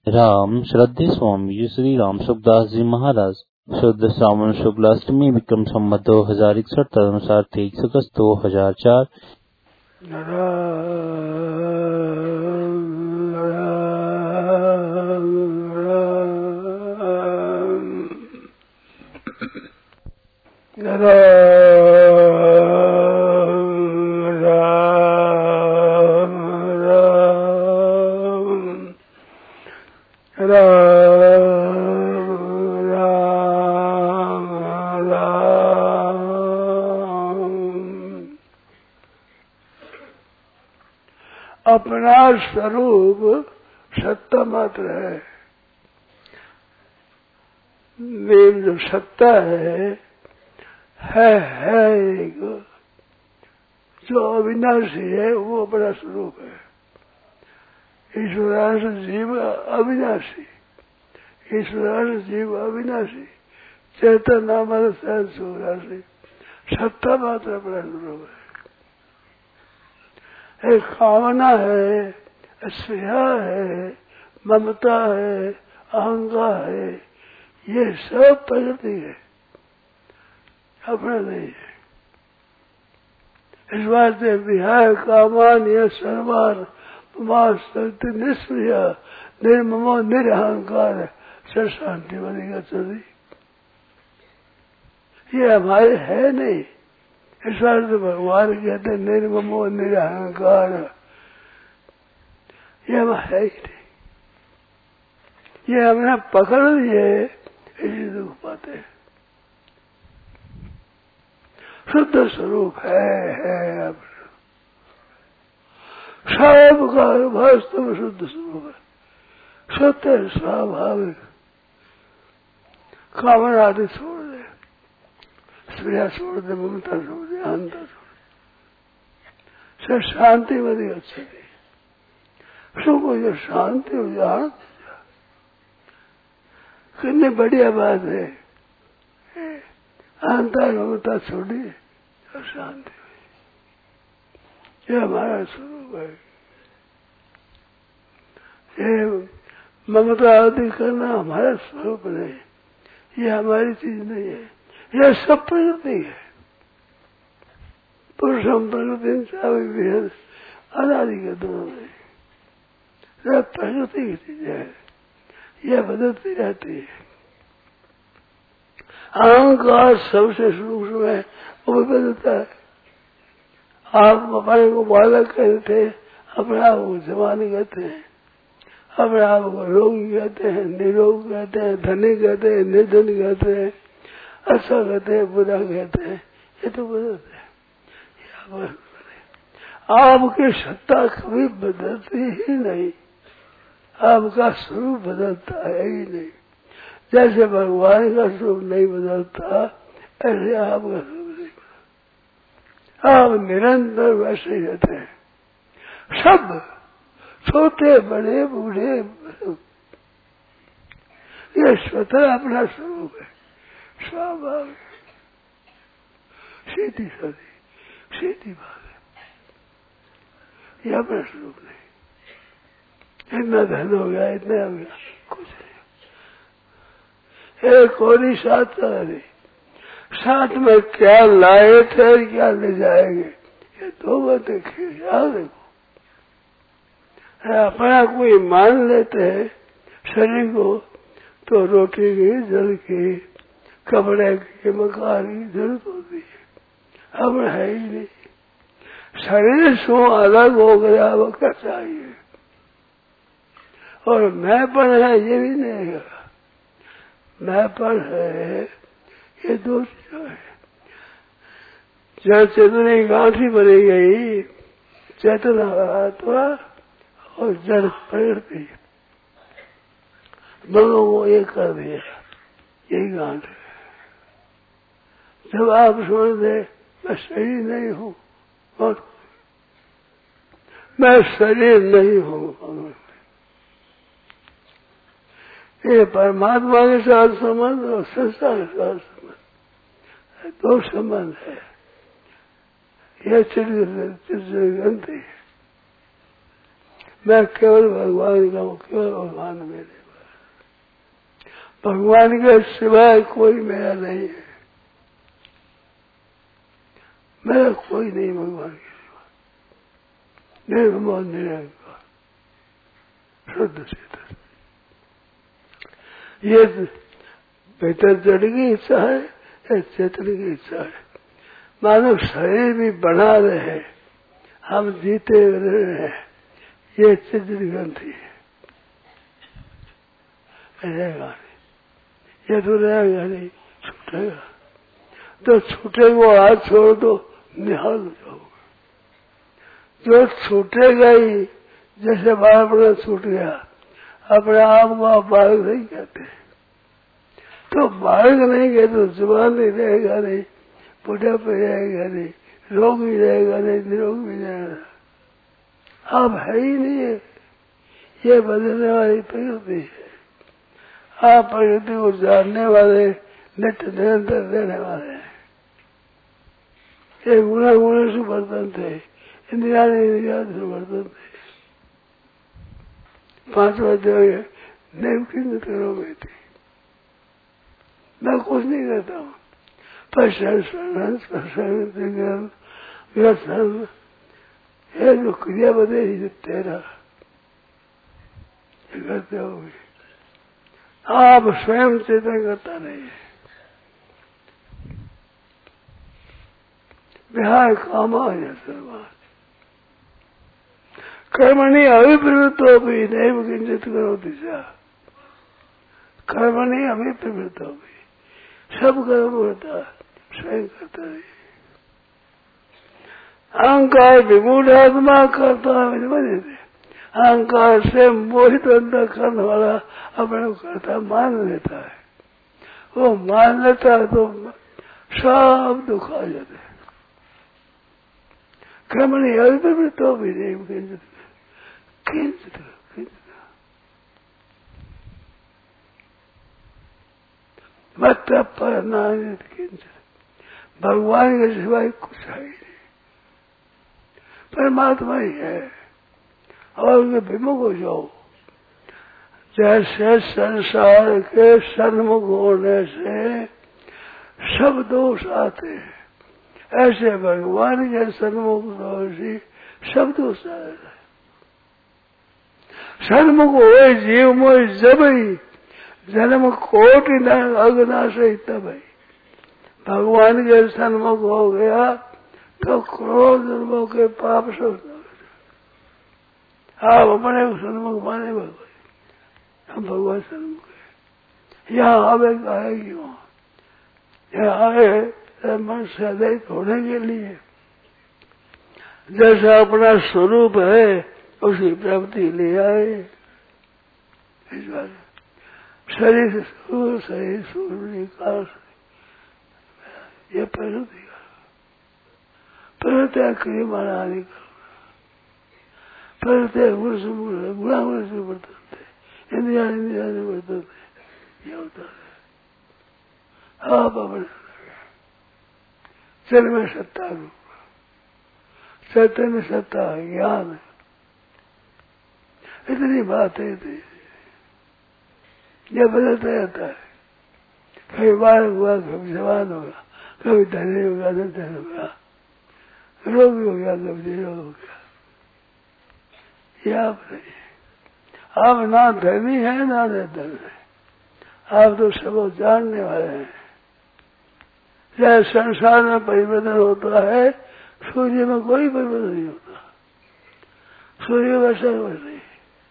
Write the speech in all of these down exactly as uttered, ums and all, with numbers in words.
राम श्रद्धे स्वामी श्री राम सुखदास जी महाराज शुद्ध श्रावण शुक्ल अष्टमी विक्रम संवत दो हजार इकसठ तदनुसार तेईस अगस्त दो हजार चार। अपना स्वरूप सत्ता मात्र है। देव जो सत्ता है है है एक जो अविनाशी है वो अपना स्वरूप है। ईश्वरांश जीव अविनाशी, ईश्वरांश जीव अविनाशी, चेतन नाम सूराशी, सत्ता मात्र अपना स्वरूप है। एक कामना है, स्नेहा है, ममता है, अहंकार है, ये सब प्रकृति है, अपना नहीं है। इस बात से विहाय कामान ये सर्वान शक्ति निष्क्रिय निर्ममो निरहंकार से शांति बनेगा चली। ये हमारे है नहीं। इस बार तो भगवान कहते निर्ममो निरहंकार, ये हम है ही नहीं। ये हमने पकड़ लिए इसी दुख पाते हैं। शुद्ध स्वरूप है है अब सब का वास्तव शुद्ध स्वरूप है। सत्य स्वाभाविक कामना आदि छोड़ दे, स्त्रिया छोड़ दे, ममता छोड़ दे, अहंता छोड़ दे, सब शांति बनी अच्छी थी। सुख हो जो शांति हो जाए कितनी बढ़िया बात है। अहंता ममता छोड़ी और शांति हुई, ये हमारा स्वरूप है। ये ममता आदि करना हमारा स्वरूप नहीं, ये हमारी चीज नहीं है, यह सब प्रकृति है। पुरुषम प्रकृति चाहे अनादि के दोनों में यह प्रकृति की चीज है, यह बदलती रहती है। अहंकार सबसे सूक्ष्म है, वो भी बदलता है। आप अपने को बालक कहते हैं, अपने आप को जवानी कहते हैं, अपने आप को रोगी कहते हैं, निरोग कहते हैं, धनी कहते हैं, निर्धन कहते हैं, अच्छा कहते हैं, बुरा कहते हैं, ये तो बदलते हैं। आपकी सत्ता कभी बदलती ही नहीं, आपका स्वरूप बदलता है ही नहीं। जैसे भगवान का स्वरूप नहीं बदलता, ऐसे आपका स्वरूप नहीं बदलता। आप निरंतर वैसे ही रहते हैं। सब छोटे बड़े बूढ़े ये स्वतः अपना स्वरूप है, स्वाभाविक सीधी साधी सीधी बात है। ये अपना स्वरूप नहीं। इतना धन हो गया, इतना हो गया, कुछ नहीं। एक कोरी साथ नहीं, साथ में क्या लाए थे क्या ले जाएंगे, ये दो बातें ख्याल देखो। अपना कोई मान लेते हैं शरीर को तो रोटी की, जल की, कपड़े की, मकान की जरूरत होती है। अब है ही नहीं। शरीर से अलग हो गया वो क्या चाहिए, और मैंपन है ये भी नहीं है। मैंपन है ये दो चीजें है। जहाँ चेतनी गांठी बनी गई, चेतना आत्मा और जड़ प्रकृति दोनों को एक कर दिया, यही गांठ है। जब आप समझ दे मैं शरीर नहीं हूँ और मैं शरीर नहीं हूँ, ये परमात्मा के साथ संबंध और संसार के साथ संबंध, दो संबंध है। यह चिड़ ग्रंथि है। मैं केवल भगवान का हूँ, केवल भगवान मेरे पास। भगवान के सिवाय कोई मेरा नहीं है, मेरा कोई नहीं भगवान के सिवा। निर्मोह निरंकार शुद्ध चेतन। ये भीतर जड़ की इच्छा है या चेतन की इच्छा है। मानव शरीर भी बना रहे, हम जीते रहे हैं, ये चित्त ग्रंथि है। रहेगा नहीं, ये तो रहेगा नहीं, छूटेगा। तो छूटेगा, हाथ छोड़ दो, निहाल हो जाओगे। जो छूटेगा ही, जैसे बालपना छूट गया, अपने आप को आप बालक नहीं कहते। तो बालक नहीं कहते तो जुबान नहीं रहेगा नहीं, बुढ़ा पे रहेगा नहीं, रोग भी रहेगा नहीं, निरोग भी रहेगा। आप है ही नहीं है। ये बदलने वाली प्रकृति है। आप प्रकृति को जानने वाले, नित्य निरंतर रहने वाले हैं। ये गुणा गुण से बर्तन थे, इंद्रिया इंद्रिया से बर्तन थे। पांचवा जगह नैव किंग करोगे थी, मैं कुछ नहीं करता हूँ। ये जो क्रिया बदे तेरा करते हो, आप स्वयं चेतन करता नहीं है। बिहार कामा है सर्वान कर्मणि अभिप्रवृत्तो भी नैव किंचित करो दिशा। कर्मणि अभिप्रवृत्तो भी, सब कर्म होता है, स्वयं करता है। अहंकार विमूढ़ आत्मा करता है, अहंकार से मोहित अंदर करने वाला अपने को करता मान लेता है। वो मान लेता है तो सब दुख आ जाते हैं। कर्मणि अभिप्रवृत्तो भी नैव किंचित किंचित किंचित मत पर नानित किंचित। भगवान के सिवाय कुछ है ही नहीं, परमात्मा ही है। और उनके विमुख हो जाओ। जैसे संसार के सन्मुख होने से सब दोष आते हैं, ऐसे भगवान के सन्मुख दोषी सब दोष आ जाते हैं। सन्मुख हो जीव मोह जब ही जन्म कोटि न अग्नाश तब ही। भगवान के सन्मुख हो गया तो करोड़ जन्मों के पाप सब। आप अपने सन्मुख माने भगवान, हम भगवान सन्मुख है। यहाँ आवे आए क्यों? यहाँ आए मन से अद्वैत होने के लिए। जैसा अपना स्वरूप है उसी प्राप्ति ले आए। इस बार शरीर से सूर, शरीर सूर्य काल, ये प्रकृति का प्रत्यय क्रिय माना निकल प्रत्यय गुण से गुणा गुण से बर्तन थे, इंद्रिया इंद्रिया से बर्तन थे। ये होता है आप अपने चल में सत्ता रूप, सत्य में सत्ता ज्ञान, इतनी बातें थी। यह बदलता रहता है, कभी बालक हुआ, कभी जवान होगा, कभी धनी होगा, निर्धन होगा, रोगी हो गया, कभी निरोग हो गया। ये आप नहीं, आप ना धनी है ना निर्धन है, आप तो सब जानने वाले हैं। चाहे संसार में परिवर्तन होता है, सूर्य में कोई परिवर्तन नहीं होता। सूर्य वैसा वैसे ही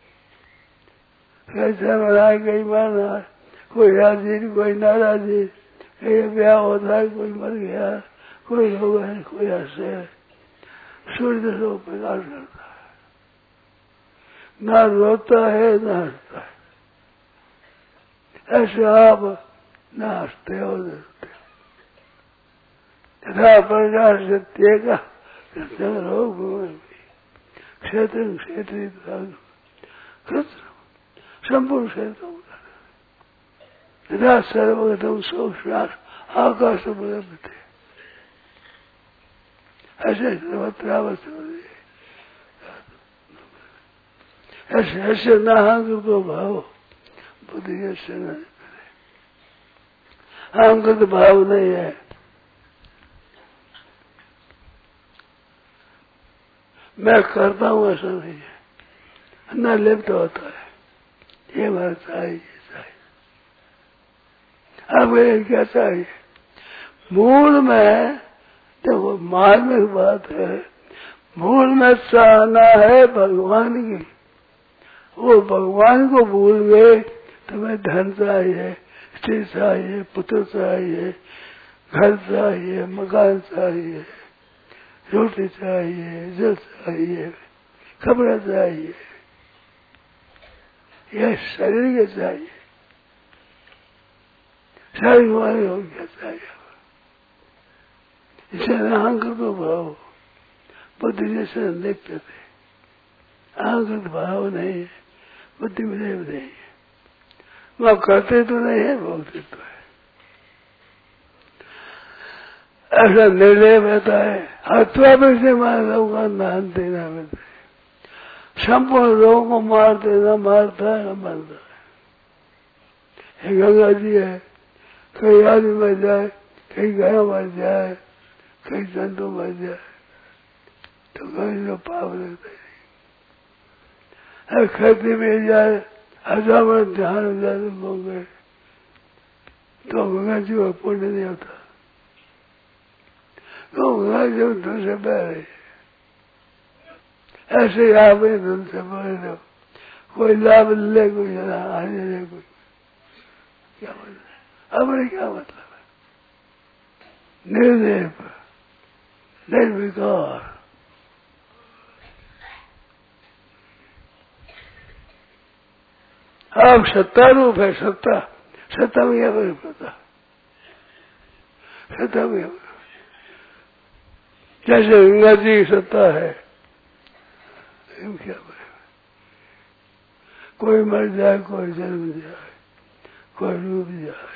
कैसे मनाए, कहीं मारना, कोई राजी कोई नाराजी, कहीं ब्याह होता है, कोई मर गया, कोई रोग है, कोई हंसे। सूर्य तो प्रकाश करता है, ना रोता है ना हंसता है। ऐसे आप ना हंसते हो डरते हो। तथा प्रकाश सत्येगा रोग क्षेत्र क्षेत्रीय कृष्ण संपूर्ण क्षेत्र तथा सर्वगतम सोश्वास आकाश उपलब्ध। ऐसे सर्वत्रावस्थ ऐसे ऐसे न अहंकृत भाव बुद्धि ऐसे न करे। अहंकृत भाव नहीं है। मैं करता हूँ ऐसा नहीं है, न लिप्त होता है। ये हमारा चाहिए चाहिए। अब ये क्या चाहिए? मूल में देखो, मार्मिक बात है, मूल में चाहना है भगवान की। वो भगवान को भूल गए, तुम्हें धन चाहिए, स्त्री चाहिए, पुत्र चाहिए, घर चाहिए, मकान चाहिए, रोटी चाहिए, जल चाहिए, कपड़ा चाहिए, यह शरीर के चाहिए। शरीर वाले हो क्या चाहिए? इसे अहंकृत भाव बुद्धि जैसे लिप्त थे। अहंकृत भाव नहीं है, बुद्धि में नहीं है। वह करते तो नहीं है, भोगते तो है। ऐसा निर्णय रहता है, हत्या में से मार लोगों नान देना मिलता है। संपूर्ण लोगों को मार देना, मारता है न मरता है। गंगा जी है, कई आदमी मर जाए, कई गाय मर जाए, कई जंतु मर जाए, तो कहीं जो पाप लगता है। खेती में जाए, हजार बार ध्यान हो जाए हो गए, तो गंगा जी को पुण्य नहीं होता। तो गंगा जी धन से बह रही है। ऐसे आप धन से बह रहे हो, कोई लाभ ले, कोई हानि ले, कोई क्या मतलब? हमारे क्या मतलब है? निर्देव, निर्विकार, आप सत्ता रूप है। सत्ता सत्ता में क्या फर्क पड़ता? सत्ता में जैसे गंगा जी की सत्ता है, क्या फर्क? कोई मर जाए, कोई जन्म जाए, कोई डूब जाए,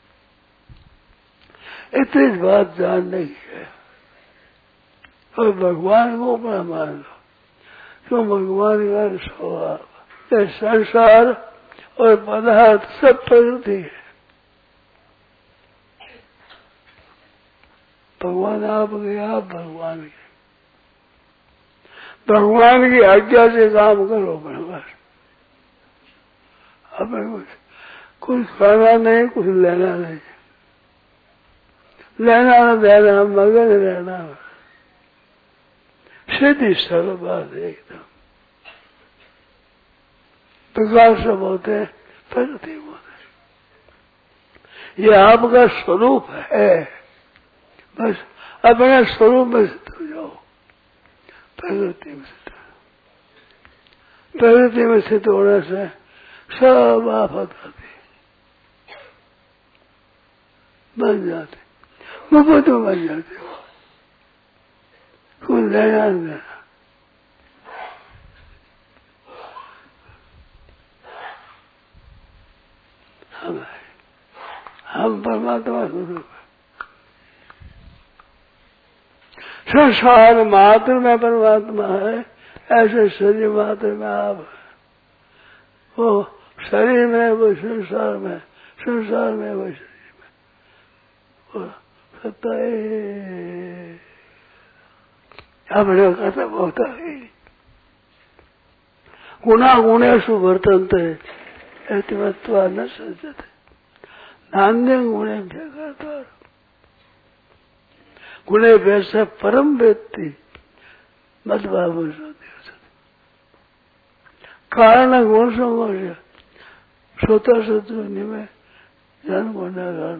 इतनी बात जानने की है। और भगवान को अपना मान लो, तो भगवान का स्वभाव, ये संसार और पदार्थ सब प्रकृति है। भगवान आप गए, आप भगवान के। भगवान की आज्ञा से काम करो अपने बस। अपने कुछ कुछ खाना नहीं, कुछ लेना नहीं, लेना न देना, मगन रहना, सीधी सरल बात है एकदम। प्रकाश सब होते हैं, प्रकृति होते हैं। ये आपका स्वरूप है, बस अपने स्वरूप में स्थित हो जाओ। प्रकृति में स्थित हो, प्रकृति में स्थित होने से सब आफत आती बन जाते, मुफ्त में बन जाते हो, कुछ लेना देना। हम हम परमात्मा स्वरूप है। संसार मात्र में परमात्मा है, ऐसे शरीर मात्र में आप है। वो शरीर में, वो संसार में, संसार में, वो शरीर में, वो सत्ता अपने खत्म होता है। गुणा गुणेषु वर्तन्ते ऐतिमत्वा न सज्जते नान्य गुणे करता। गुणे वैसे परम व्यक्ति मदभाव कारण गुण संघर्ष श्रोता शत्रु निमे जन गुणा कारण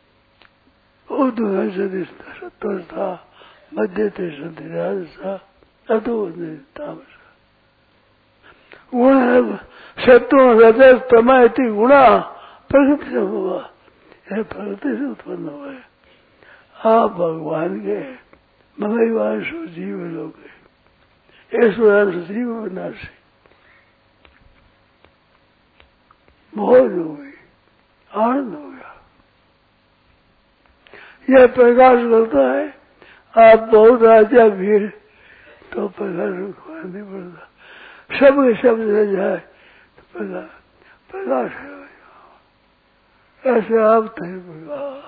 उदय सदिष्टा सत्ता मध्य थे सदी राजसा अतो तामस गुण शत्रु रजस तमा इति गुणा प्रकृति से हुआ, यह प्रकृति से उत्पन्न हुआ है। आप भगवान के मगैवांश जीव लोग ईश्वरांश जीव विनाशी मौज हो गई, आनंद हो गया। यह प्रकाश करता है। आप बहुत राजा भीड़ तो प्रकाश रुकवा नहीं पड़ता। सब के शब्द रह जाए तो प्रकाश प्रकाश है। ऐसे आप थे प्रकाश।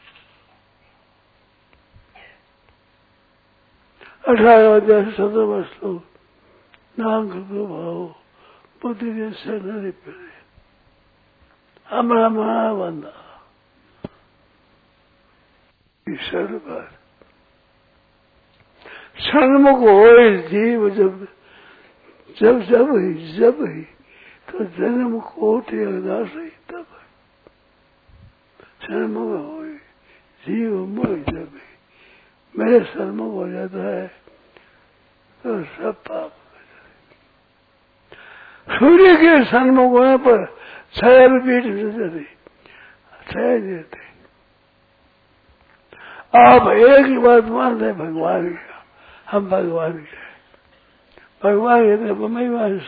अठारह अध्याय सत्रहवां श्लोक। नाम करो भाव बुद्धि के शरण पड़े हमारा मना बंदा शरण पर सन्मुख हो जीव जब जब जब ही जब ही तो जन्म कोटि अरदास ही तब सन्मुख हो जीव मोह जब ही मेरे सन्मुख हो जाता है तो सब पाप हो जाते। सूर्य के सन्मुख होने पर छाया भी पीठ में जाती छाया देते। आप एक ही बात मानते हैं भगवान का, हम भगवान के भगवान कहते हैं मैं वंश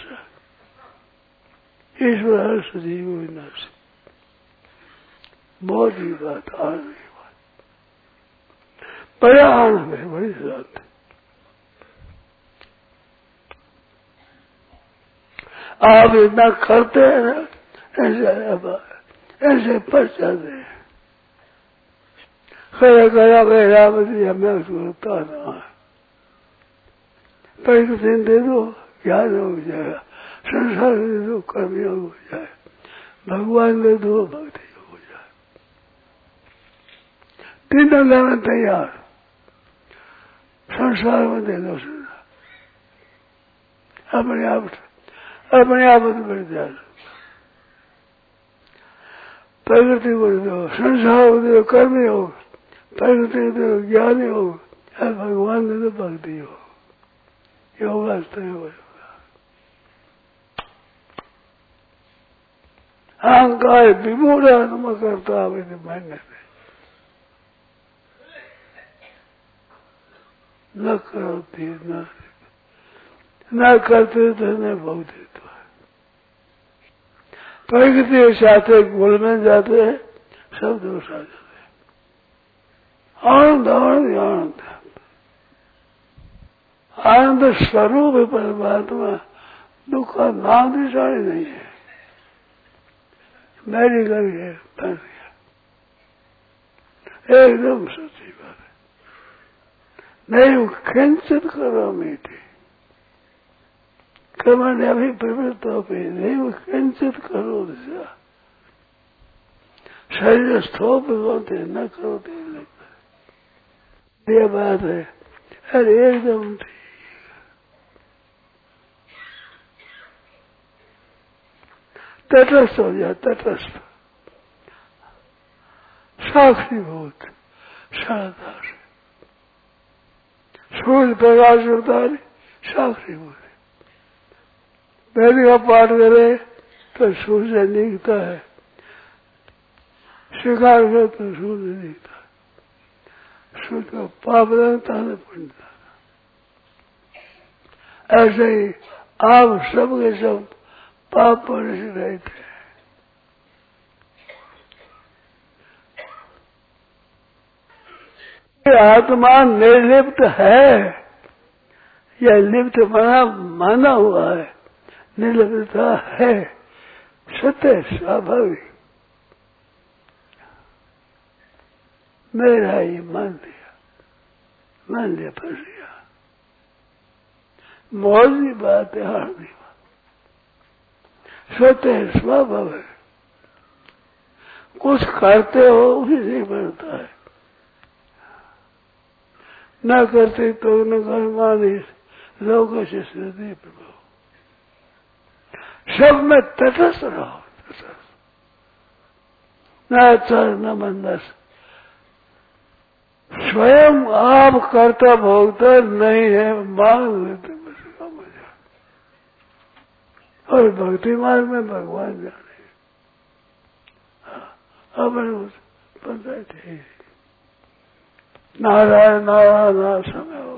ईश्वर हर्ष जीव विनाश। बहुत ही बात आनंद की बात, बड़ा आनंद है, बड़ी शांति। आप इतना करते हैं ना ऐसे ऐसे फंस जाते हैं। खड़ा करा गए राम जी हमें उसको ताना प्रकृति दे दो ज्ञान हो जाएगा, संसार दे दो कर्मयोग हो जाए, भगवान दे दो भक्ति हो जाए। तीनों लेना तैयार। संसार में दे दो संसार अपने आप अपने आप बढ़ जाए। प्रकृति को दे दो, संसार को दे दो कर्मयोग, प्रकृति को दे दो ज्ञान योग, भगवान दे दो भक्ति योग। योग होगा अहंकार विमूढ़ आत्मा करता है मानने में न करती न न करते तो न भोगते तो प्रकृति के साथ गोल में जाते हैं, सब दोष आ जाते हैं। आनंद आनंद आनंद आनंद स्वरूप परमात्मा, दुख का नाम निशानी नहीं है। मेरी करके फंस गया, एकदम सच्ची बात है। नहीं किंचित करो मीठी कर्मण्य अभी प्रवृत्त हो पे नहीं किंचित करो दिशा शरीर स्थोप होते न करो लगता। ये बात है, अरे एकदम ठीक। तटस्थ हो जाए, तटस्थ साक्षीभूत साधार सूर्य प्रकाश होता है साक्षीभूत। वेद का पाठ करे तो सूर्य दिखता है, स्वीकार करे तो सूर्य दिखता है। सूर्य का पाप लगता है पुण्य। ऐसे ही आप सब के सब पाप पर से रहते हैं। आत्मा निर्लिप्त है या लिप्त बना माना हुआ है, निर्लिप्तता है, सत्य स्वाभाविक। मेरा ही मान लिया, मान लिया फंस गया। मौजी बात है, हार्दी बात स्वतः स्वभाव है। कुछ करते हो उसी से बनता है, न करते तो न कर्मानी लोग से श्रद्धि प्रभु। सब में तटस्थ रहो, तटस्थ न अच्छा न मंदस। स्वयं आप करता भोगता नहीं है, मांग लेते बस का मजा। और भक्ति मार्ग में भगवान जाने अपने पंचायत नारायण नारायण समय हो